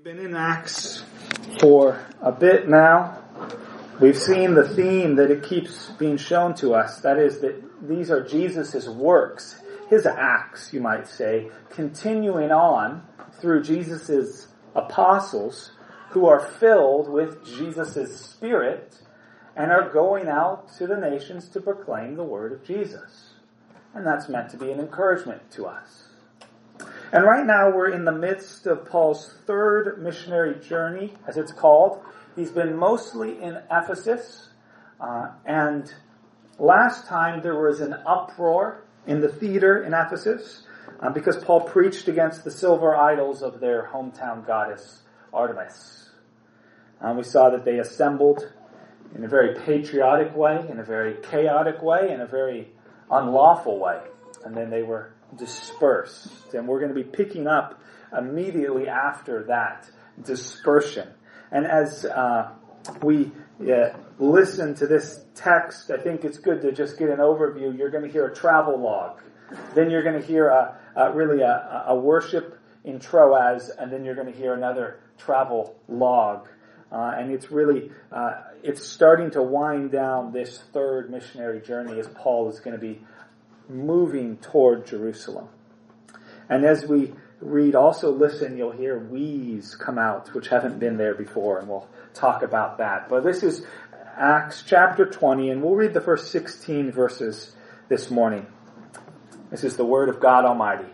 Been in Acts for a bit now. We've seen the theme that it keeps being shown to us. That is that these are Jesus' works, his acts, you might say, continuing on through Jesus' apostles who are filled with Jesus' Spirit and are going out to the nations to proclaim the word of Jesus. And that's meant to be an encouragement to us. And right now we're in the midst of Paul's third missionary journey, as it's called. He's been mostly in Ephesus. And last time there was an uproar in the theater in Ephesus because Paul preached against the silver idols of their hometown goddess, Artemis. We saw that they assembled in a very patriotic way, in a very chaotic way, in a very unlawful way. And then they were dispersed. And we're going to be picking up immediately after that dispersion. And as we listen to this text, I think it's good to just get an overview. You're going to hear a travel log. Then you're going to hear a worship in Troas, and then you're going to hear another travel log. And it's really, it's starting to wind down this third missionary journey as Paul is going to be moving toward Jerusalem. And as we read, also listen, you'll hear we's come out, which haven't been there before, and we'll talk about that. But this is Acts chapter 20, and we'll read the first 16 verses this morning. This is the word of God Almighty.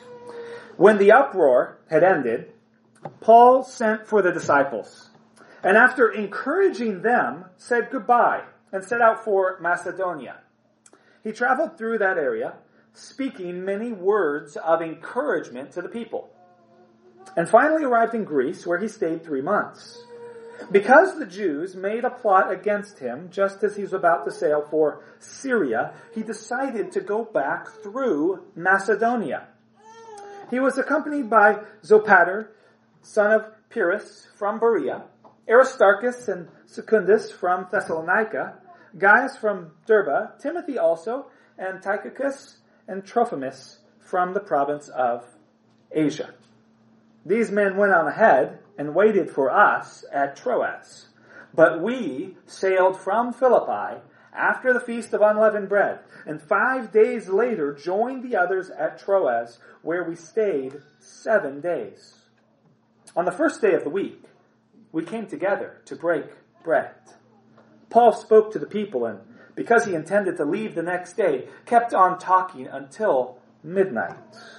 When the uproar had ended, Paul sent for the disciples, and after encouraging them, said goodbye, and set out for Macedonia. He traveled through that area, speaking many words of encouragement to the people, and finally arrived in Greece, where he stayed 3 months. Because the Jews made a plot against him just as he was about to sail for Syria, he decided to go back through Macedonia. He was accompanied by Zopater, son of Pyrrhus, from Berea, Aristarchus and Secundus from Thessalonica, Gaius from Derbe, Timothy also, and Tychicus and Trophimus from the province of Asia. These men went on ahead and waited for us at Troas. But we sailed from Philippi after the Feast of Unleavened Bread, and 5 days later joined the others at Troas, where we stayed 7 days. On the first day of the week, we came together to break bread. Paul spoke to the people, and because he intended to leave the next day, kept on talking until midnight.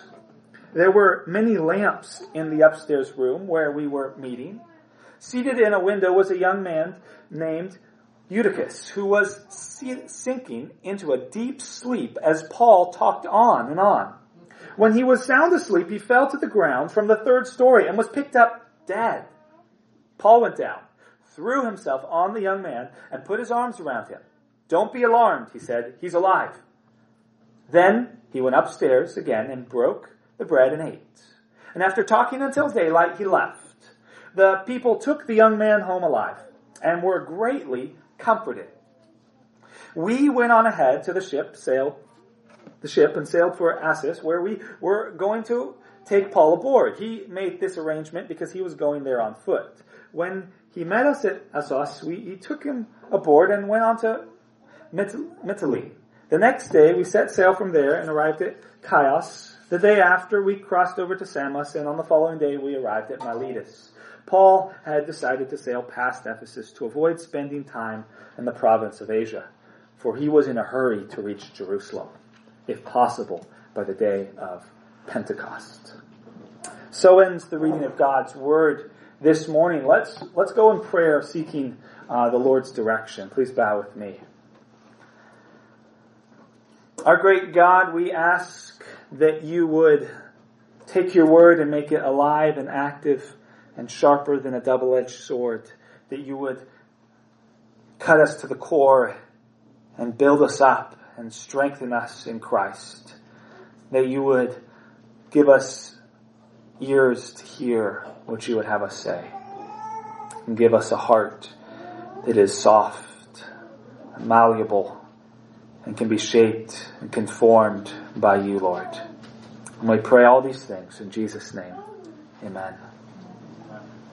There were many lamps in the upstairs room where we were meeting. Seated in a window was a young man named Eutychus, who was sinking into a deep sleep as Paul talked on and on. When he was sound asleep, he fell to the ground from the 3rd story and was picked up dead. Paul went down, threw himself on the young man, and put his arms around him. "Don't be alarmed," he said. "He's alive." Then he went upstairs again and broke the bread and ate. And after talking until daylight, he left. The people took the young man home alive and were greatly comforted. We went on ahead to the ship and sailed for Assos, where we were going to take Paul aboard. He made this arrangement because he was going there on foot. When he met us at Assos, he took him aboard and went on to Mytilene. The next day we set sail from there and arrived at Chios. The day after we crossed over to Samos, and on the following day we arrived at Miletus. Paul had decided to sail past Ephesus to avoid spending time in the province of Asia, for he was in a hurry to reach Jerusalem, if possible, by the day of Pentecost. So ends the reading of God's Word this morning. Let's go in prayer seeking the Lord's direction. Please bow with me. Our great God, we ask that you would take your word and make it alive and active and sharper than a double-edged sword, that you would cut us to the core and build us up and strengthen us in Christ, that you would give us ears to hear what you would have us say, and give us a heart that is soft, malleable, and can be shaped and conformed by you, Lord. And we pray all these things in Jesus' name. Amen.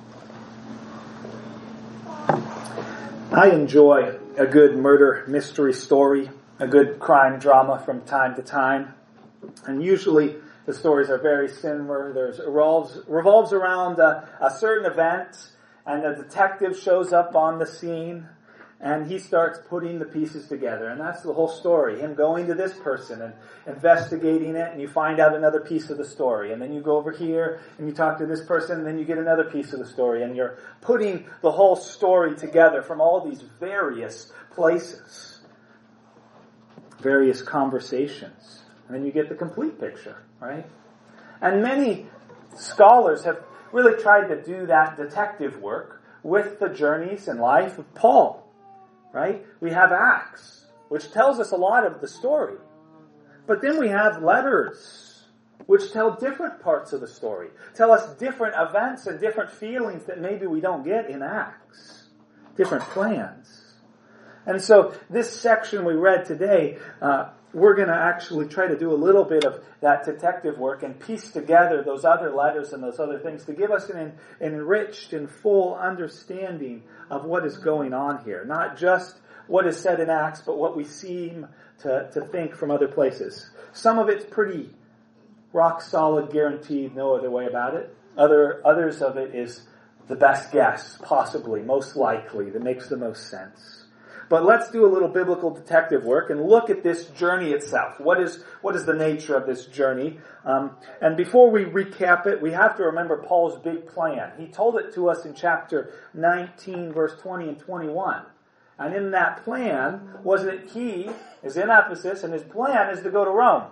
I enjoy a good murder mystery story, a good crime drama from time to time. And usually the stories are very similar. It revolves around a certain event, and a detective shows up on the scene, and he starts putting the pieces together. And that's the whole story. Him going to this person and investigating it, and you find out another piece of the story. And then you go over here, and you talk to this person, and then you get another piece of the story. And you're putting the whole story together from all these various places, various conversations. And then you get the complete picture, right? And many scholars have really tried to do that detective work with the journeys and life of Paul. Right? We have Acts, which tells us a lot of the story. But then we have letters, which tell different parts of the story, tell us different events and different feelings that maybe we don't get in Acts, different plans. And so this section we read today, we're going to actually try to do a little bit of that detective work and piece together those other letters and those other things to give us an enriched and full understanding of what is going on here. Not just what is said in Acts, but what we seem to think from other places. Some of it's pretty rock solid, guaranteed, no other way about it. Others of it is the best guess, possibly, most likely, that makes the most sense. But let's do a little biblical detective work and look at this journey itself. What is the nature of this journey? And before we recap it, we have to remember Paul's big plan. He told it to us in chapter 19, verse 20 and 21. And in that plan was that he is in Ephesus, and his plan is to go to Rome.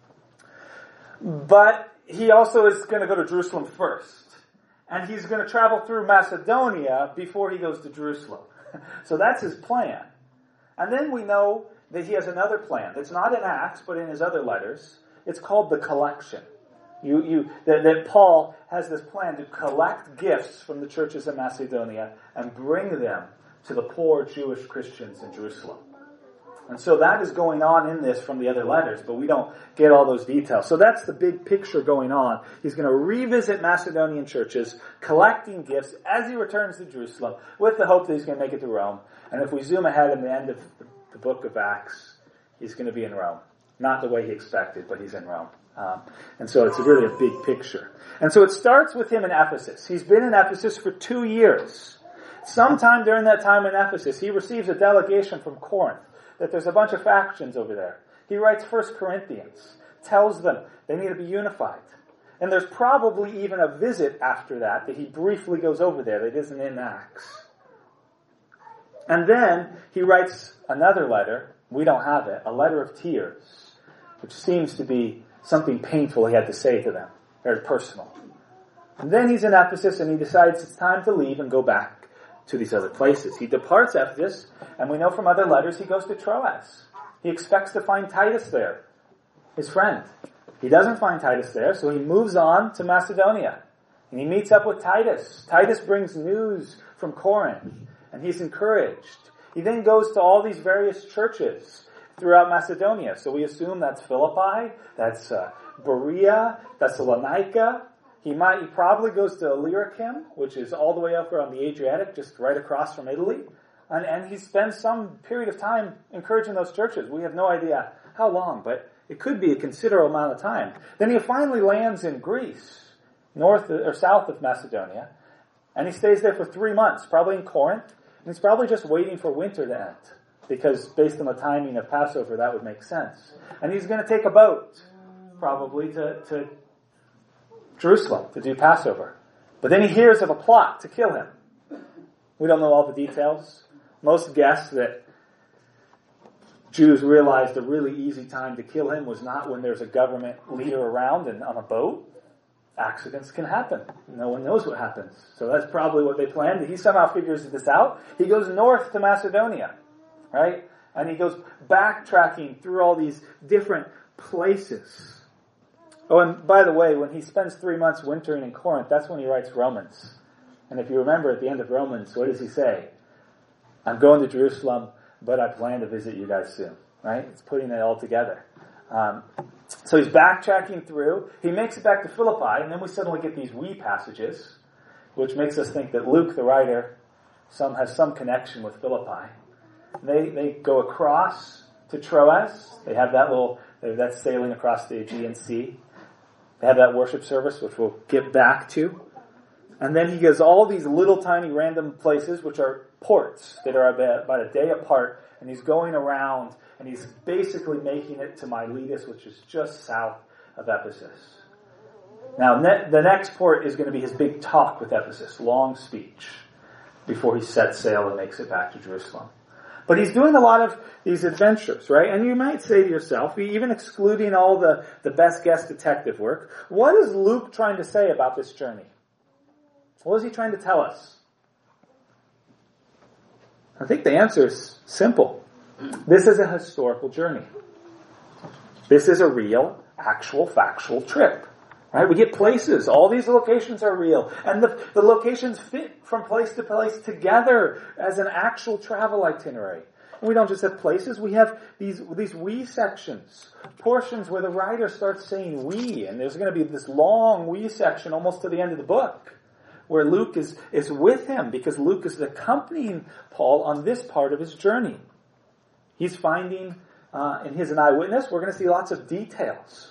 But he also is going to go to Jerusalem first. And he's going to travel through Macedonia before he goes to Jerusalem. So that's his plan. And then we know that he has another plan that's not in Acts, but in his other letters. It's called the collection. That Paul has this plan to collect gifts from the churches in Macedonia and bring them to the poor Jewish Christians in Jerusalem. And so that is going on in this from the other letters, but we don't get all those details. So that's the big picture going on. He's going to revisit Macedonian churches, collecting gifts as he returns to Jerusalem, with the hope that he's going to make it to Rome. And if we zoom ahead in the end of the book of Acts, he's going to be in Rome. Not the way he expected, but he's in Rome. And so it's really a big picture. And so it starts with him in Ephesus. He's been in Ephesus for 2 years. Sometime during that time in Ephesus, he receives a delegation from Corinth, that there's a bunch of factions over there. He writes 1 Corinthians, tells them they need to be unified. And there's probably even a visit after that he briefly goes over there that isn't in Acts. And then he writes another letter, we don't have it, a letter of tears, which seems to be something painful he had to say to them, very personal. And then he's in Ephesus and he decides it's time to leave and go back to these other places. He departs Ephesus, and we know from other letters he goes to Troas. He expects to find Titus there, his friend. He doesn't find Titus there, so he moves on to Macedonia. And he meets up with Titus. Titus brings news from Corinth, and he's encouraged. He then goes to all these various churches throughout Macedonia. So we assume that's Philippi, that's Berea, Thessalonica. He probably goes to Illyricum, which is all the way up on the Adriatic, just right across from Italy. And he spends some period of time encouraging those churches. We have no idea how long, but it could be a considerable amount of time. Then he finally lands in Greece, north or south of Macedonia, and he stays there for 3 months, probably in Corinth, and he's probably just waiting for winter to end, because based on the timing of Passover, that would make sense. And he's going to take a boat, probably, to Jerusalem to do Passover. But then he hears of a plot to kill him. We don't know all the details. Most guess that Jews realized a really easy time to kill him was not when there's a government leader around and on a boat. Accidents can happen. No one knows what happens. So that's probably what they planned. He somehow figures this out. He goes north to Macedonia, right? And he goes backtracking through all these different places. Oh, and by the way, when he spends 3 months wintering in Corinth, that's when he writes Romans. And if you remember at the end of Romans, what does he say? I'm going to Jerusalem, but I plan to visit you guys soon. Right? It's putting it all together. So he's backtracking through. He makes it back to Philippi, and then we suddenly get these we passages, which makes us think that Luke, the writer, has some connection with Philippi. They go across to Troas. They have that's sailing across the Aegean Sea. They have that worship service, which we'll get back to. And then he goes all these little tiny random places, which are ports that are about a day apart. And he's going around, and he's basically making it to Miletus, which is just south of Ephesus. Now, the next port is going to be his big talk with Ephesus, long speech, before he sets sail and makes it back to Jerusalem. But he's doing a lot of these adventures, right? And you might say to yourself, even excluding all the best guess detective work, what is Luke trying to say about this journey? What is he trying to tell us? I think the answer is simple. This is a historical journey. This is a real, actual, factual trip. Right? We get places. All these locations are real. And the locations fit from place to place together as an actual travel itinerary. And we don't just have places. We have these we sections. Portions where the writer starts saying we. And there's going to be this long we section almost to the end of the book, where Luke is with him, because Luke is accompanying Paul on this part of his journey. He's finding, and he's an eyewitness, we're going to see lots of details.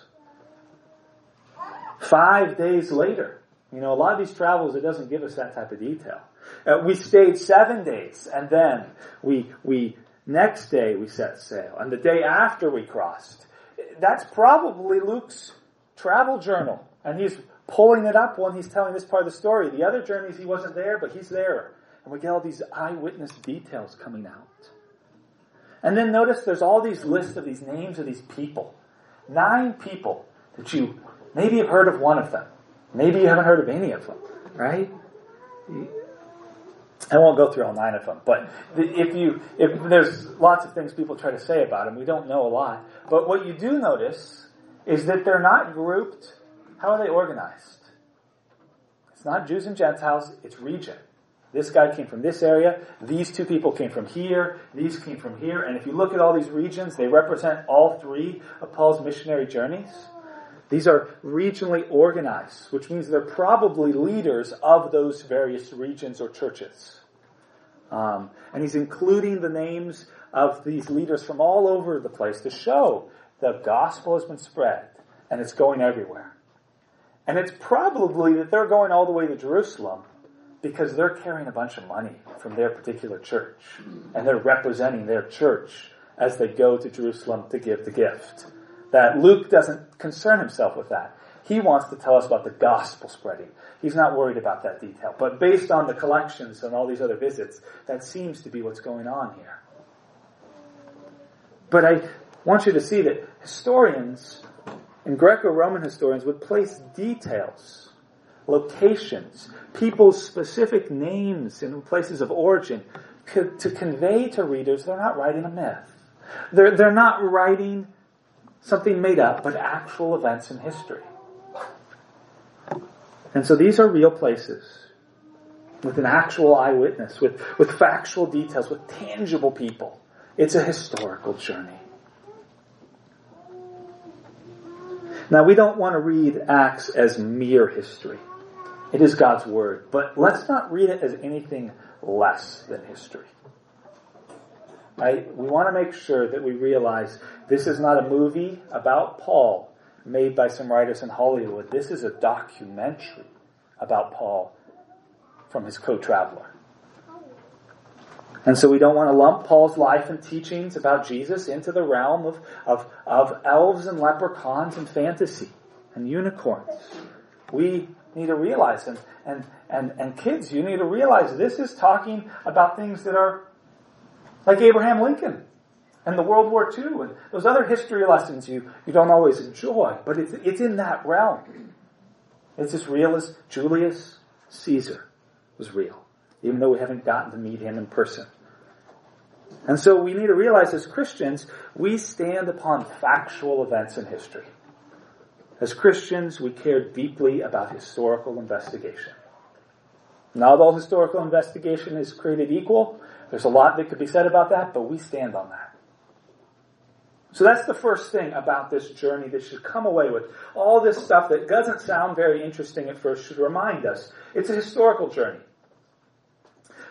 5 days later, a lot of these travels, it doesn't give us that type of detail. We stayed 7 days, and then we next day we set sail, and the day after we crossed. That's probably Luke's travel journal, and he's pulling it up when he's telling this part of the story. The other journeys he wasn't there, but he's there. And we get all these eyewitness details coming out. And then notice there's all these lists of these names of these people. 9 people that you maybe have heard of one of them. Maybe you haven't heard of any of them, right? I won't go through all 9 of them, but if there's lots of things people try to say about them, we don't know a lot. But what you do notice is that they're not grouped. How are they organized? It's not Jews and Gentiles, it's region. This guy came from this area, these 2 people came from here, these came from here, and if you look at all these regions, they represent all 3 of Paul's missionary journeys. These are regionally organized, which means they're probably leaders of those various regions or churches. And he's including the names of these leaders from all over the place to show the gospel has been spread and it's going everywhere. And it's probably that they're going all the way to Jerusalem because they're carrying a bunch of money from their particular church. And they're representing their church as they go to Jerusalem to give the gift. That Luke doesn't concern himself with that. He wants to tell us about the gospel spreading. He's not worried about that detail. But based on the collections and all these other visits, that seems to be what's going on here. But I want you to see that historians, and Greco-Roman historians, would place details, locations, people's specific names and places of origin to convey to readers they're not writing a myth. They're not writing something made up, but actual events in history. And so these are real places with an actual eyewitness, with factual details, with tangible people. It's a historical journey. Now, we don't want to read Acts as mere history. It is God's Word. But let's not read it as anything less than history. Right? We want to make sure that we realize this is not a movie about Paul made by some writers in Hollywood. This is a documentary about Paul from his co-traveler. And so we don't want to lump Paul's life and teachings about Jesus into the realm of elves and leprechauns and fantasy and unicorns. We need to realize, and kids, you need to realize this is talking about things that are like Abraham Lincoln and the World War II and those other history lessons you don't always enjoy, but it's in that realm. It's as real as Julius Caesar was real, even though we haven't gotten to meet him in person. And so we need to realize as Christians, we stand upon factual events in history. As Christians, we care deeply about historical investigation. Not all historical investigation is created equal. There's a lot that could be said about that, but we stand on that. So that's the first thing about this journey that should come away with. All this stuff that doesn't sound very interesting at first should remind us it's a historical journey.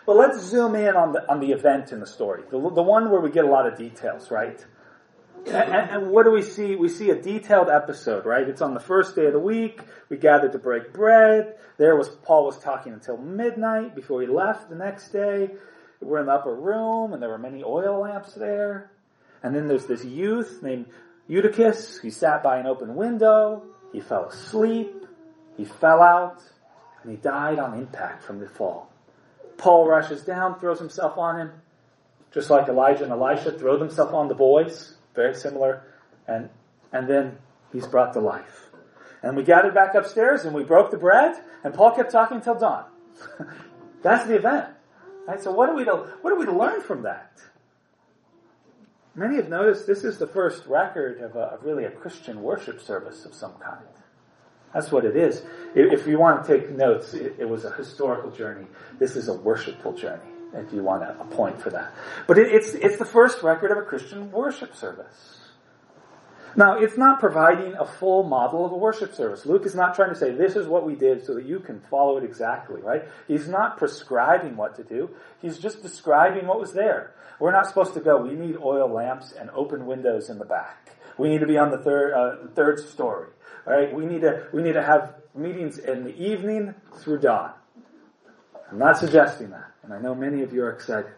But let's zoom in on the event in the story. The one where we get a lot of details, right? And what do we see? We see a detailed episode, right? It's on the first day of the week. We gathered to break bread. Paul was talking until midnight before he left the next day. We're in the upper room, and there were many oil lamps there. And then there's this youth named Eutychus. He sat by an open window. He fell asleep. He fell out, and he died on impact from the fall. Paul rushes down, throws himself on him, just like Elijah and Elisha throw themselves on the boys. Very similar. And then he's brought to life. And we gathered back upstairs and we broke the bread, and Paul kept talking until dawn. That's the event. Right? So what are we to learn from that? Many have noticed this is the first record of really a Christian worship service of some kind. That's what it is. If you want to take notes, it was a historical journey. This is a worshipful journey, if you want a point for that. But it's the first record of a Christian worship service. Now, it's not providing a full model of a worship service. Luke is not trying to say, this is what we did so that you can follow it exactly, right? He's not prescribing what to do. He's just describing what was there. We're not supposed to go, we need oil lamps and open windows in the back. We need to be on the third story. All right? We need to have meetings in the evening through dawn. I'm not suggesting that, and I know many of you are excited.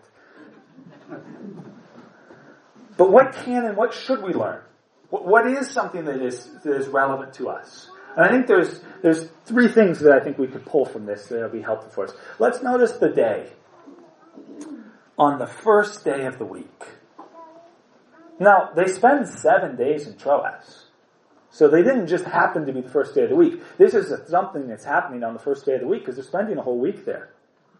But what can and what should we learn? What is something that is relevant to us? And I think there's three things that I think we could pull from this that will be helpful for us. Let's notice the day. On the first day of the week. Now, they spend 7 days in Troas. So they didn't just happen to be the first day of the week. This is something that's happening on the first day of the week because they're spending a whole week there.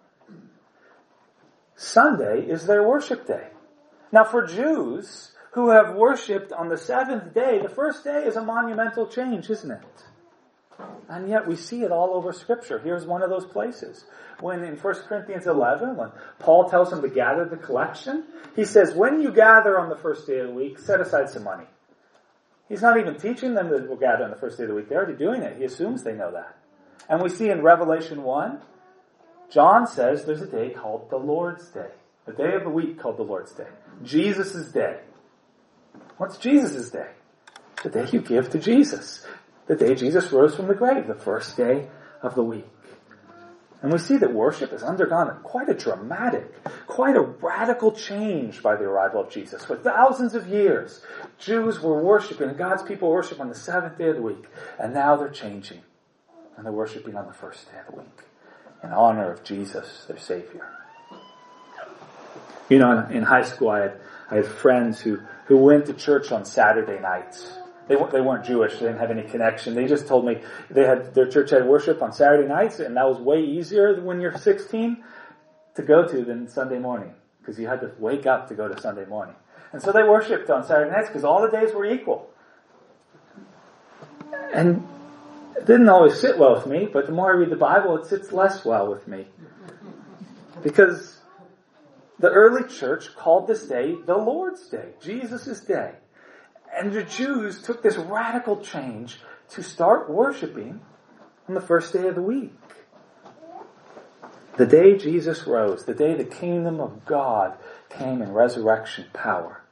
Sunday is their worship day. Now, for Jews who have worshipped on the seventh day, the first day is a monumental change, isn't it? And yet we see it all over Scripture. Here's one of those places. When in 1 Corinthians 11, when Paul tells them to gather the collection, he says, when you gather on the first day of the week, set aside some money. He's not even teaching them that we'll gather on the first day of the week. They're already doing it. He assumes they know that. And we see in Revelation 1, John says there's a day called the Lord's Day. A day of the week called the Lord's Day. Jesus' day. What's Jesus' day? The day you give to Jesus. The day Jesus rose from the grave. The first day of the week. And we see that worship has undergone quite a dramatic, quite a radical change by the arrival of Jesus. For thousands of years, Jews were worshiping, and God's people worship on the seventh day of the week. And now they're changing. And they're worshiping on the first day of the week. In honor of Jesus, their Savior. You know, in high school, I had friends who went to church on Saturday nights. They weren't Jewish. They didn't have any connection. They just told me their church had worship on Saturday nights, and that was way easier when you're 16 to go to than Sunday morning, because you had to wake up to go to Sunday morning. And so they worshipped on Saturday nights because all the days were equal. And it didn't always sit well with me, but the more I read the Bible, it sits less well with me. Because the early church called this day the Lord's Day, Jesus' day. And the Jews took this radical change to start worshiping on the first day of the week. The day Jesus rose, the day the kingdom of God came in resurrection power.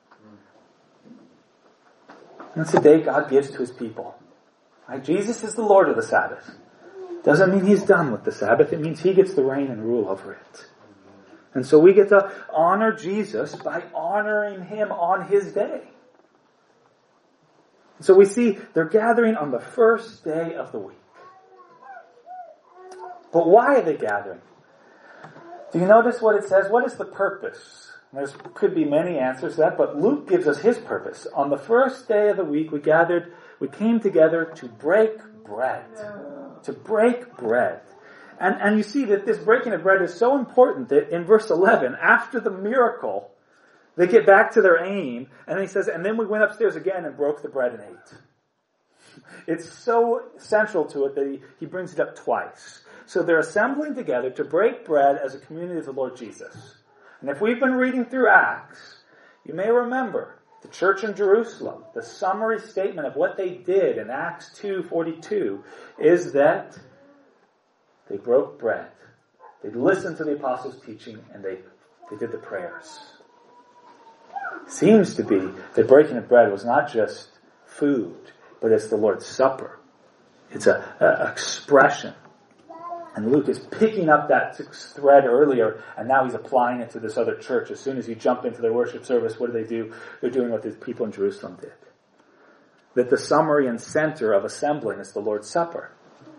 And it's the day God gives to His people. Right? Jesus is the Lord of the Sabbath. Doesn't mean He's done with the Sabbath. It means He gets the reign and rule over it. And so we get to honor Jesus by honoring Him on His day. So we see they're gathering on the first day of the week. But why are they gathering? Do you notice what it says? What is the purpose? There could be many answers to that, but Luke gives us his purpose. On the first day of the week, we came together to break bread. To break bread. And you see that this breaking of bread is so important that in verse 11, after the miracle, they get back to their aim, and he says, and then we went upstairs again and broke the bread and ate. It's so central to it that he brings it up twice. So they're assembling together to break bread as a community of the Lord Jesus. And if we've been reading through Acts, you may remember the church in Jerusalem, the summary statement of what they did in Acts 2:42 is that they broke bread They listened to the apostles' teaching, and they did the prayers. Seems to be that breaking of bread was not just food, but it's the Lord's Supper. It's an expression. And Luke is picking up that thread earlier, and now he's applying it to this other church. As soon as you jump into their worship service, what do? They're doing what the people in Jerusalem did. That the summary and center of assembling is the Lord's Supper.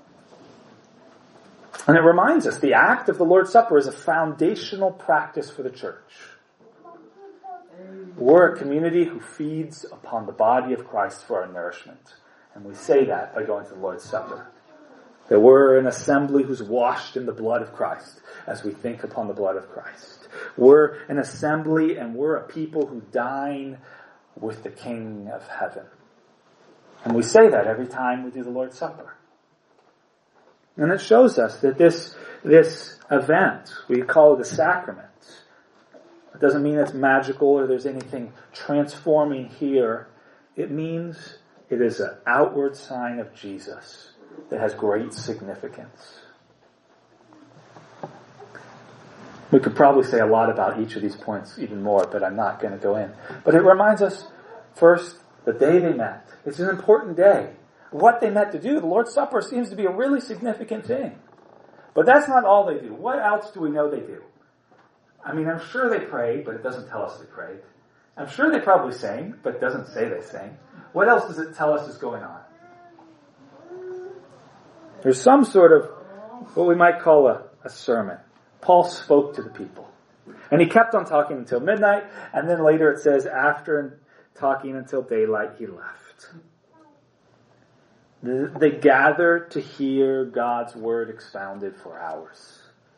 And it reminds us, the act of the Lord's Supper is a foundational practice for the church. We're a community who feeds upon the body of Christ for our nourishment. And we say that by going to the Lord's Supper. That we're an assembly who's washed in the blood of Christ as we think upon the blood of Christ. We're an assembly and we're a people who dine with the King of heaven. And we say that every time we do the Lord's Supper. And it shows us that this event, we call it a sacrament. It doesn't mean it's magical or there's anything transforming here. It means it is an outward sign of Jesus that has great significance. We could probably say a lot about each of these points even more, but I'm not going to go in. But it reminds us, first, the day they met. It's an important day. What they met to do, the Lord's Supper seems to be a really significant thing. But that's not all they do. What else do we know they do? I mean, I'm sure they prayed, but it doesn't tell us they prayed. I'm sure they probably sang, but it doesn't say they sang. What else does it tell us is going on? There's some sort of what we might call a sermon. Paul spoke to the people. And he kept on talking until midnight, and then later it says, after talking until daylight, he left. They gathered to hear God's word expounded for hours.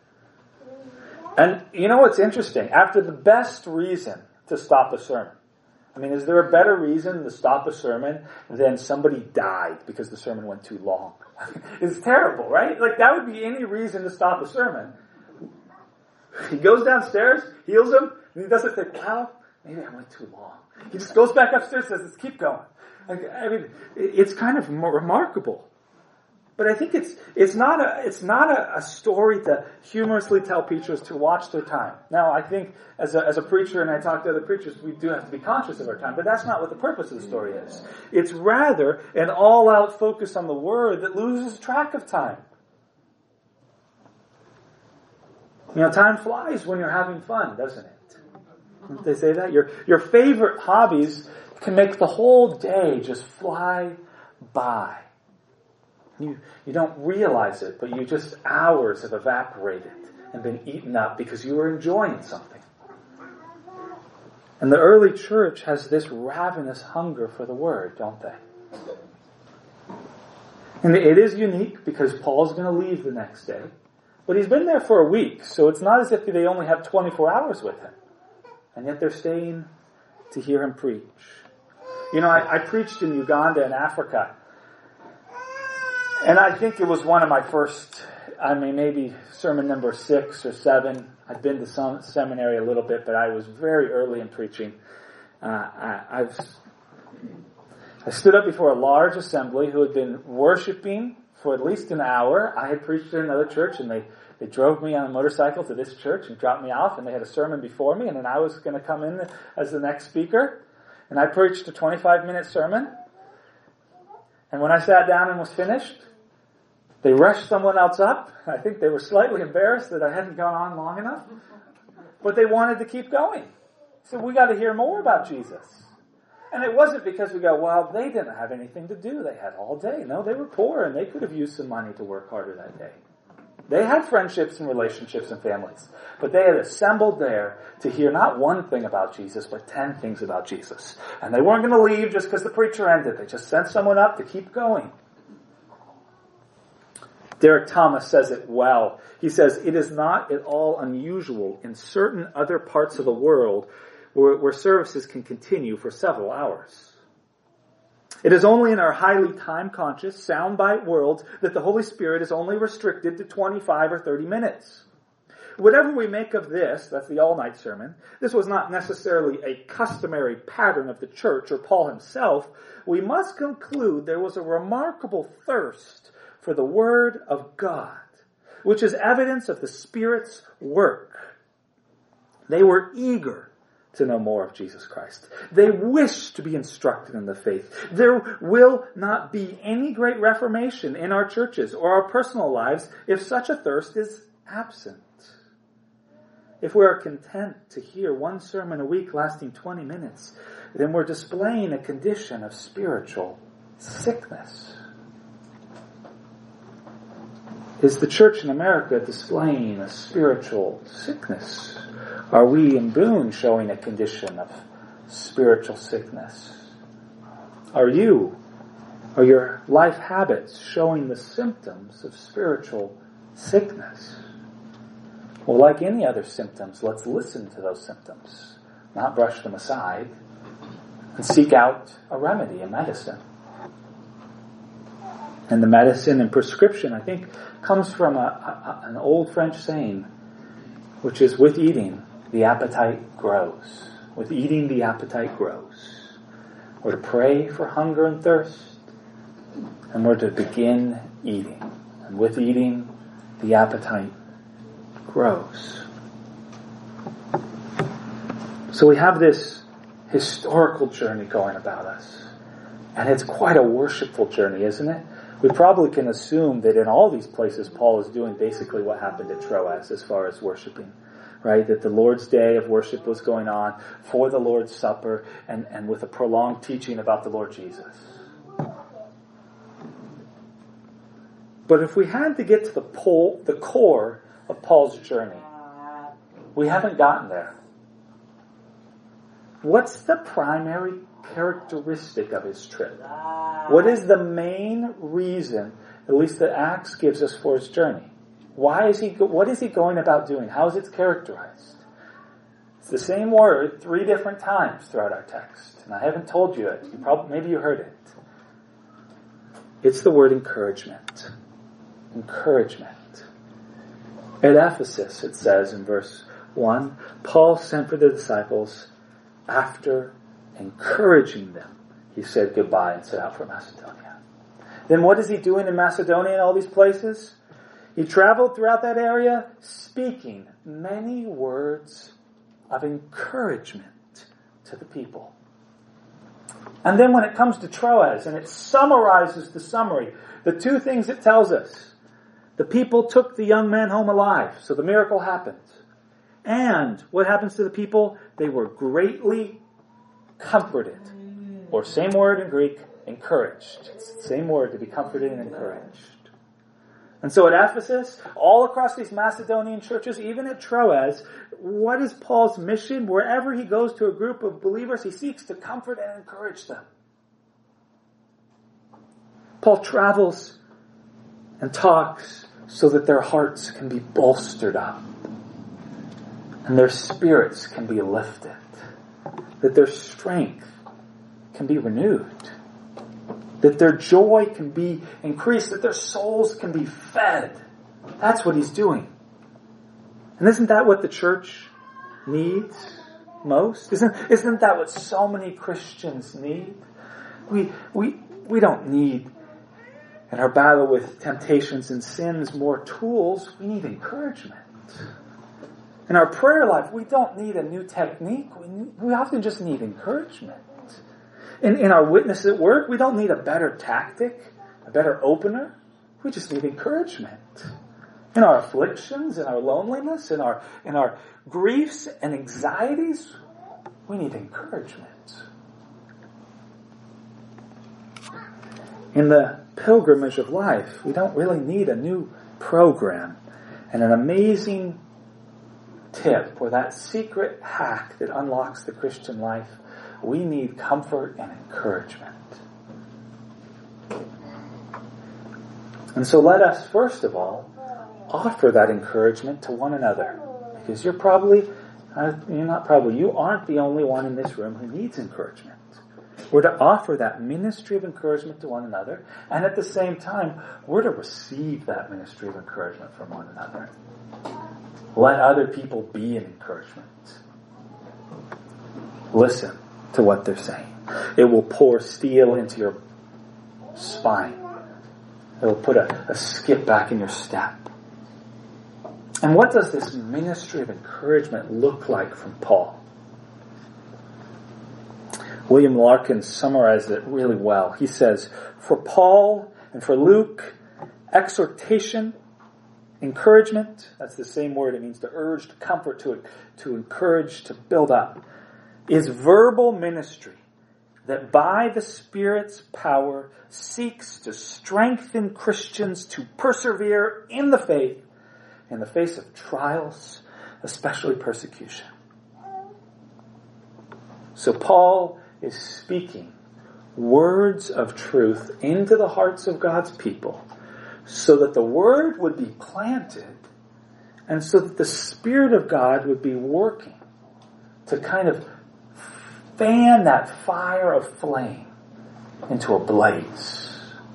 And you know what's interesting? After the best reason to stop a sermon. I mean, is there a better reason to stop a sermon than somebody died because the sermon went too long? It's terrible, right? Like, that would be any reason to stop a sermon. He goes downstairs, heals him, and he doesn't think, wow, maybe I went too long. He just goes back upstairs and says, let's keep going. I mean, it's kind of remarkable. But I think it's not a story to humorously tell preachers to watch their time. Now, I think as a preacher, and I talk to other preachers, we do have to be conscious of our time, but that's not what the purpose of the story is. It's rather an all-out focus on the word that loses track of time. You know, time flies when you're having fun, doesn't it? Don't they say that? Your favorite hobbies can make the whole day just fly by. You don't realize it, but hours have evaporated and been eaten up because you were enjoying something. And the early church has this ravenous hunger for the word, don't they? And it is unique because Paul's going to leave the next day. But he's been there for a week, so it's not as if they only have 24 hours with him. And yet they're staying to hear him preach. You know, I preached in Uganda and Africa. And I think it was one of my first, maybe sermon number 6 or 7. I'd been to some seminary a little bit, but I was very early in preaching. I stood up before a large assembly who had been worshiping for at least an hour. I had preached in another church, and they drove me on a motorcycle to this church and dropped me off, and they had a sermon before me, and then I was going to come in as the next speaker. And I preached a 25-minute sermon. And when I sat down and was finished, they rushed someone else up. I think they were slightly embarrassed that I hadn't gone on long enough. But they wanted to keep going. So we got to hear more about Jesus. And it wasn't because we go, well, they didn't have anything to do. They had all day. No, they were poor and they could have used some money to work harder that day. They had friendships and relationships and families. But they had assembled there to hear not one thing about Jesus, but 10 things about Jesus. And they weren't going to leave just because the preacher ended. They just sent someone up to keep going. Derek Thomas says it well. He says, it is not at all unusual in certain other parts of the world where services can continue for several hours. It is only in our highly time-conscious, soundbite world that the Holy Spirit is only restricted to 25 or 30 minutes. Whatever we make of this, that's the all-night sermon, this was not necessarily a customary pattern of the church or Paul himself. We must conclude there was a remarkable thirst for the Word of God, which is evidence of the Spirit's work. They were eager to know more of Jesus Christ. They wish to be instructed in the faith. There will not be any great reformation in our churches or our personal lives if such a thirst is absent. If we are content to hear one sermon a week lasting 20 minutes, then we're displaying a condition of spiritual sickness. Is the church in America displaying a spiritual sickness? Are we in Boone showing a condition of spiritual sickness? Are your life habits showing the symptoms of spiritual sickness? Well, like any other symptoms, let's listen to those symptoms, not brush them aside, and seek out a remedy, a medicine. And the medicine and prescription, I think, comes from an old French saying, which is, with eating, the appetite grows. With eating, the appetite grows. We're to pray for hunger and thirst, and we're to begin eating. And with eating, the appetite grows. So we have this historical journey going about us. And it's quite a worshipful journey, isn't it? We probably can assume that in all these places Paul is doing basically what happened at Troas as far as worshiping. Right? That the Lord's Day of worship was going on for the Lord's Supper and with a prolonged teaching about the Lord Jesus. But if we had to get to the core of Paul's journey, we haven't gotten there. What's the primary characteristic of his trip? What is the main reason, at least that Acts gives us, for his journey? What is he going about doing? How is it characterized? It's the same word 3 different times throughout our text. And I haven't told you it. Maybe you heard it. It's the word encouragement. Encouragement. At Ephesus, it says in verse 1, Paul sent for the disciples. After encouraging them, he said goodbye and set out for Macedonia. Then what is he doing in Macedonia and all these places? He traveled throughout that area, speaking many words of encouragement to the people. And then when it comes to Troas, and it summarizes the summary, the 2 things it tells us. The people took the young man home alive, so the miracle happened. And what happens to the people? They were greatly comforted. Or same word in Greek, encouraged. It's the same word, to be comforted and encouraged. And so at Ephesus, all across these Macedonian churches, even at Troas, what is Paul's mission? Wherever he goes to a group of believers, he seeks to comfort and encourage them. Paul travels and talks so that their hearts can be bolstered up and their spirits can be lifted, that their strength can be renewed, that their joy can be increased, that their souls can be fed. That's what he's doing. And isn't that what the church needs most? Isn't that what so many Christians need? We don't need, in our battle with temptations and sins, more tools. We need encouragement. In our prayer life, we don't need a new technique. We often just need encouragement. In our witness at work, we don't need a better tactic, a better opener. We just need encouragement. In our afflictions, in our loneliness, in our griefs and anxieties, we need encouragement. In the pilgrimage of life, we don't really need a new program and an amazing tip or that secret hack that unlocks the Christian life. We need comfort and encouragement. And so let us, first of all, offer that encouragement to one another. Because you aren't the only one in this room who needs encouragement. We're to offer that ministry of encouragement to one another, and at the same time, we're to receive that ministry of encouragement from one another. Let other people be an encouragement. Listen to what they're saying. It will pour steel into your spine. It will put a skip back in your step. And what does this ministry of encouragement look like from Paul? William Larkin summarized it really well. He says, for Paul and for Luke, exhortation, encouragement, that's the same word, it means to urge, to comfort, to encourage, to build up, is verbal ministry that by the Spirit's power seeks to strengthen Christians to persevere in the faith in the face of trials, especially persecution. So Paul is speaking words of truth into the hearts of God's people so that the word would be planted and so that the Spirit of God would be working to kind of fan that fire of flame into a blaze.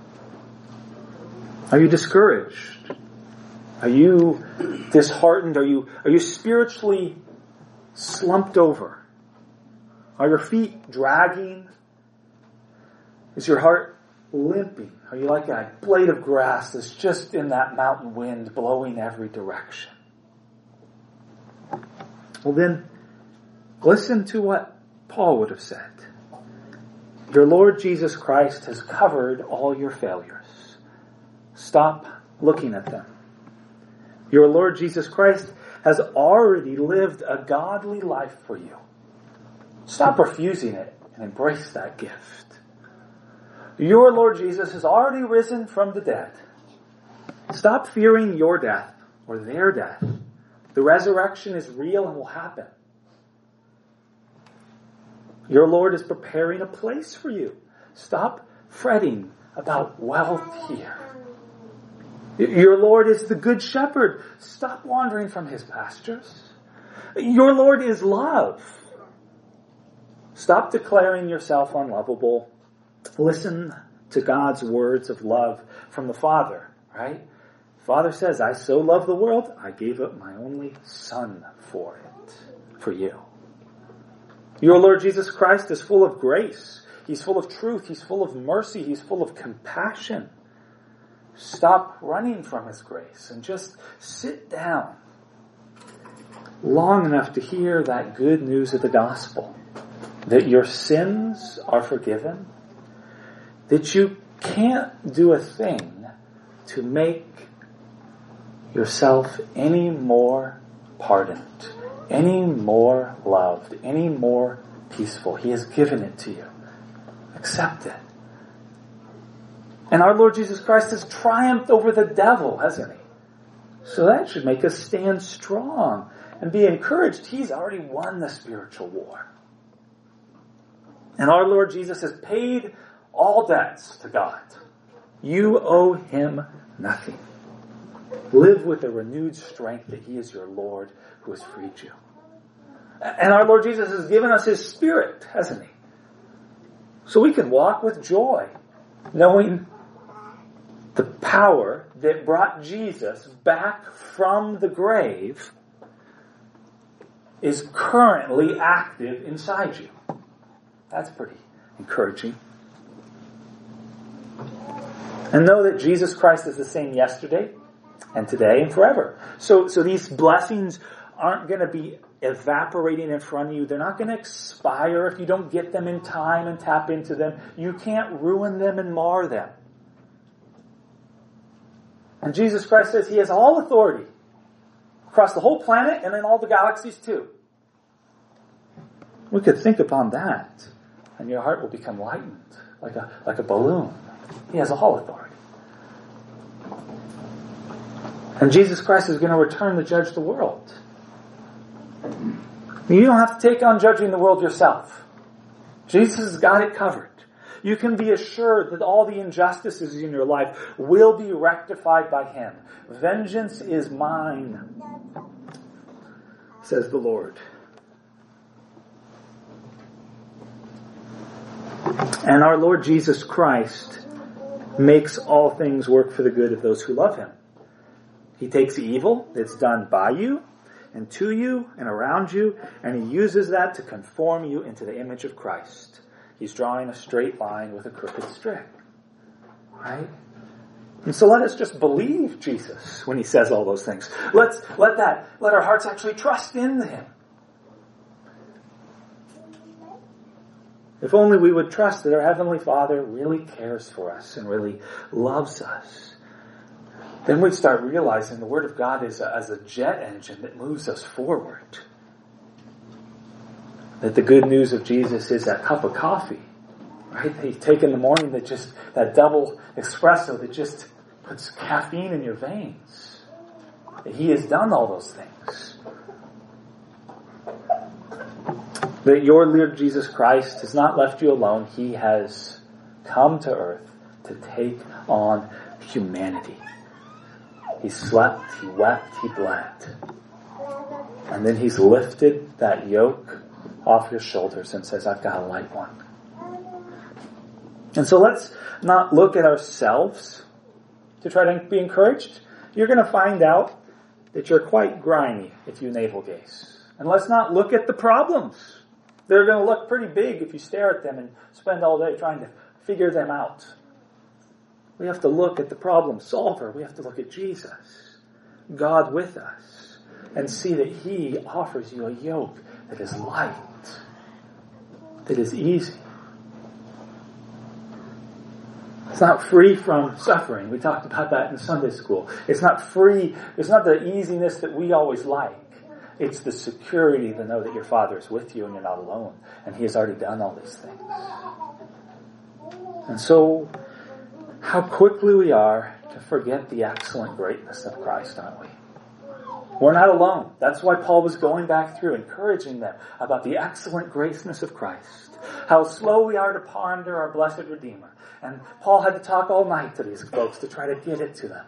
Are you discouraged? Are you disheartened? Are you spiritually slumped over? Are your feet dragging? Is your heart limping? Are you like a blade of grass that's just in that mountain wind blowing every direction? Well then, listen to what Paul would have said. Your Lord Jesus Christ has covered all your failures. Stop looking at them. Your Lord Jesus Christ has already lived a godly life for you. Stop refusing it and embrace that gift. Your Lord Jesus has already risen from the dead. Stop fearing your death or their death. The resurrection is real and will happen. Your Lord is preparing a place for you. Stop fretting about wealth here. Your Lord is the good shepherd. Stop wandering from his pastures. Your Lord is love. Stop declaring yourself unlovable. Listen to God's words of love from the Father, right? Father says, I so love the world, I gave up my only Son for it, for you. Your Lord Jesus Christ is full of grace. He's full of truth. He's full of mercy. He's full of compassion. Stop running from his grace and just sit down long enough to hear that good news of the gospel. That your sins are forgiven. That you can't do a thing to make yourself any more pardoned, any more loved, any more peaceful. He has given it to you. Accept it. And our Lord Jesus Christ has triumphed over the devil, hasn't he? So that should make us stand strong and be encouraged. He's already won the spiritual war. And our Lord Jesus has paid all debts to God. You owe him nothing. Live with a renewed strength that he is your Lord who has freed you. And our Lord Jesus has given us his Spirit, hasn't he? So we can walk with joy, knowing the power that brought Jesus back from the grave is currently active inside you. That's pretty encouraging. And know that Jesus Christ is the same yesterday and today and forever. So these blessings aren't going to be evaporating in front of you. They're not going to expire if you don't get them in time and tap into them. You can't ruin them and mar them. And Jesus Christ says he has all authority across the whole planet and in all the galaxies too. We could think upon that and your heart will become lightened like a balloon. He has all authority. And Jesus Christ is going to return to judge the world. You don't have to take on judging the world yourself. Jesus has got it covered. You can be assured that all the injustices in your life will be rectified by him. Vengeance is mine, says the Lord. And our Lord Jesus Christ makes all things work for the good of those who love him. He takes evil that's done by you and to you and around you, and he uses that to conform you into the image of Christ. He's drawing a straight line with a crooked string. Right? And so let us just believe Jesus when he says all those things. Let our hearts actually trust in him. If only we would trust that our Heavenly Father really cares for us and really loves us, then we'd start realizing the Word of God is as a jet engine that moves us forward. That the good news of Jesus is that cup of coffee, right? That you take in the morning, that double espresso that just puts caffeine in your veins. That he has done all those things. That your Lord Jesus Christ has not left you alone. He has come to earth to take on humanity. He slept, he wept, he bled. And then he's lifted that yoke off your shoulders and says, I've got a light one. And so let's not look at ourselves to try to be encouraged. You're going to find out that you're quite grimy if you navel gaze. And let's not look at the problems. They're going to look pretty big if you stare at them and spend all day trying to figure them out. We have to look at the problem solver. We have to look at Jesus, God with us, and see that he offers you a yoke that is light, that is easy. It's not free from suffering. We talked about that in Sunday school. It's not free. It's not the easiness that we always like. It's the security to know that your Father is with you and you're not alone. And he has already done all these things. And so, how quickly we are to forget the excellent greatness of Christ, aren't we? We're not alone. That's why Paul was going back through, encouraging them about the excellent greatness of Christ. How slow we are to ponder our blessed Redeemer. And Paul had to talk all night to these folks to try to get it to them.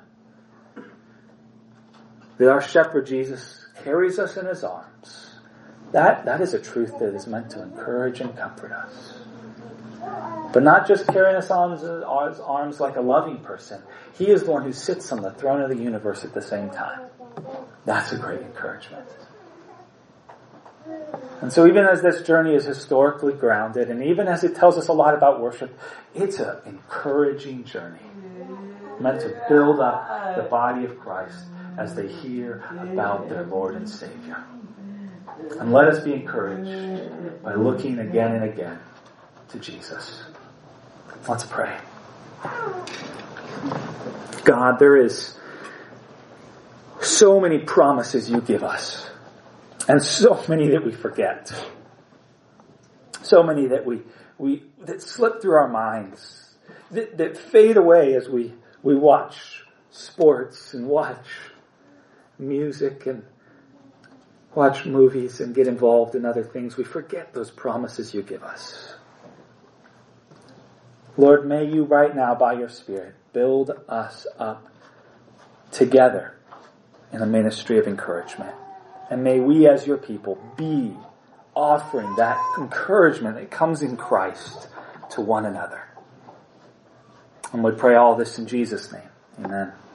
That our shepherd Jesus carries us in his arms. That is a truth that is meant to encourage and comfort us. But not just carrying us on his arms like a loving person. He is the one who sits on the throne of the universe at the same time. That's a great encouragement. And so even as this journey is historically grounded, and even as it tells us a lot about worship, it's an encouraging journey. Meant to build up the body of Christ as they hear about their Lord and Savior. And let us be encouraged by looking again and again to Jesus. Let's pray. God, there is so many promises you give us. And so many that we forget. So many that that slip through our minds. That fade away as we watch sports and watch music and watch movies and get involved in other things. We forget those promises you give us. Lord, may you right now by your Spirit build us up together in a ministry of encouragement. And may we as your people be offering that encouragement that comes in Christ to one another. And we pray all this in Jesus' name. Amen.